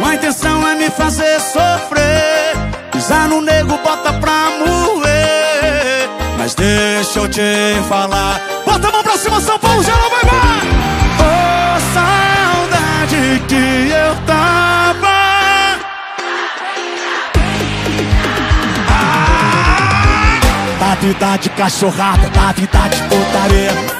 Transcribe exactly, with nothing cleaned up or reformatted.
A intenção é me fazer sofrer, pisar no nego, bota pra moer. Mas deixa eu te falar, bota a mão pra cima, São Paulo, geral, vai, vai! Oh, saudade que eu tava. Ah! Da vida de cachorrada, da vida de putaria.